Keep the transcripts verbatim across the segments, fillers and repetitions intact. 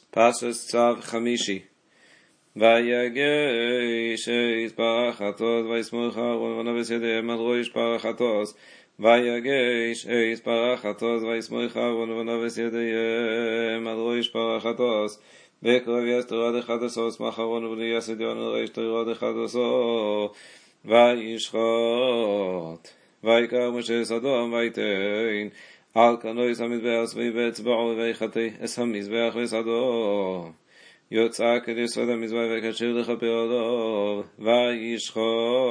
פרשת צו חמישי. ויגש יתברך חטות ויסמוך אהרון ונבס ידיהם על ראש פרח חטות. ויגש יתברך חטות ויסמוך אהרון ונבס ידיהם על ראש פרח חטות. בקרב יסתר עד אחד עשור סמך אהרון וליס ידיון על ראש תריר עד אחד עשור. וישחוט ויקרא משה סדום ויתן על כנוס המזבח סביב אצבעו ויחטא את המזבח וסדום. יוצא כניסוד המזבח וקשר לכפר עליו וישחוט.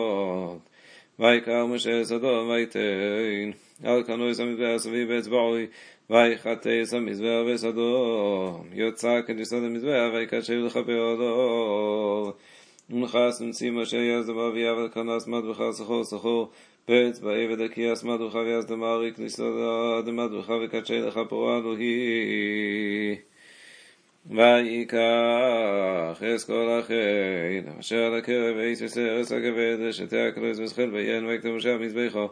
ויקרא משה סדום ויתן על כנוס המזבח סביב אצבעו ויחטא את המזבח וסדום. יוצא כניסוד המזבח וקשר לכפר עליו. ונכנס נשיא משה יזדם אבי אבל כנס מטבח סחור סחור באצבעי ודקיאס מטבח ויזדם אריק ניסוד מטבח וקדשי לך פורה אלוהי. ויקח את כל החייל אשר על הקרב ויסס ארץ הכבד שתי הכנוס ושכל ויין ויקטר משה המזבחו.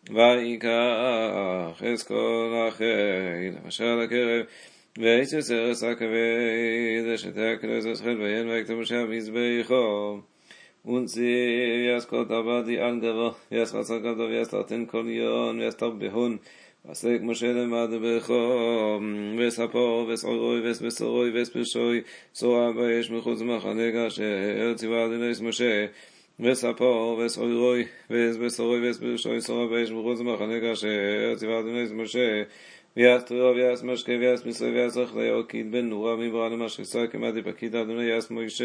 ויקח את כל החייל אשר על הקרב ויסס ארץ הכבד שתי הכנוס ושכל ויין ויקטר משה המזבחו. ונציב יסקוט עבדי על גבו ויסחצר גבדו ויסתרתן כל יון ויסתרבהון. ועסק משה למד בחום וספור וסעורוי וסבשרוי וספרשוי סורה באש מחוץ מחנה גשר ציווה אדוני משה. וספור וסעורוי וסבשרוי וספרשוי סורה באש מחוץ מחנה גשר ציווה אדוני משה. ויעש תרועה ויעש משקה ויעש מסרי ויעש רכלי אוקיד בן נורה מברא למשחסה כמדי פקיד אדוני יעש מוישה.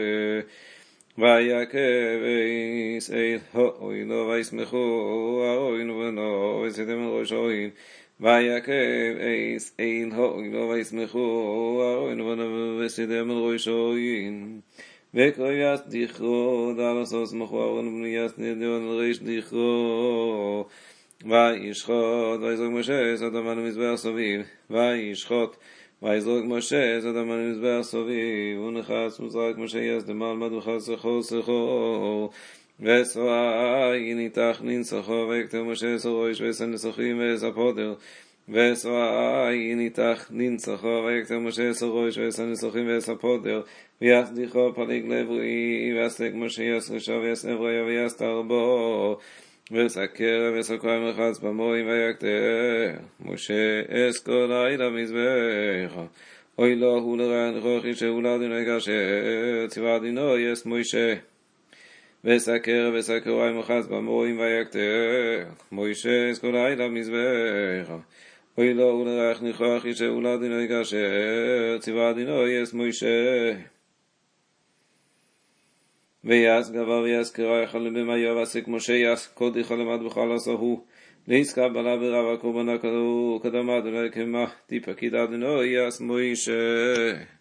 ויקב איס אל האוין וישמחו האוין ובנו ויסתם על ראש האוין. ויקב איס אל האוין וישמחו האוין ובנו ויסתם על ראש האוין. וקרא יעש דיכרו דל עשו סמכו האוין ובנו יעש נדיון על ראש דיכרו. וישחוט ויזרוק משה סדום על המזבח סביב. וישחוט ויזרוק משה סדום על המזבח סביב. ונכנס וזרק משה יזדם על מטבח סחור סחור וסועה ניתח ננסחו ויקטר משה סרוש וסן נסחים וספודר. וסועה ניתח ננסחו ויקטר משה סרוש וסן נסחים וספודר. ויסדיחו פליג לעברי ויסלק משה יסרשו ויסעבריה ויסתר בו. וסקר וסקר מרחץ במורים ויקטר משה אסקו לילה מזבח. אוי לא הוא לרען רוחי שהוא לאדוני גשר ציווה דינו יש משה. וסקר וסקר מרחץ במורים ויקטר משה אסקו לילה מזבח. אוי לא הוא לרען רוחי שהוא לאדוני גשר ציווה דינו יש משה. ויעש גבר ויעש קרא יחל במאיו ועסק משה יעש קוד יחל למד בכל עשהו לעסקה בלה ברב הקורבנה קדם אדוני כמה טיפקיד אדוני יעש מוישה.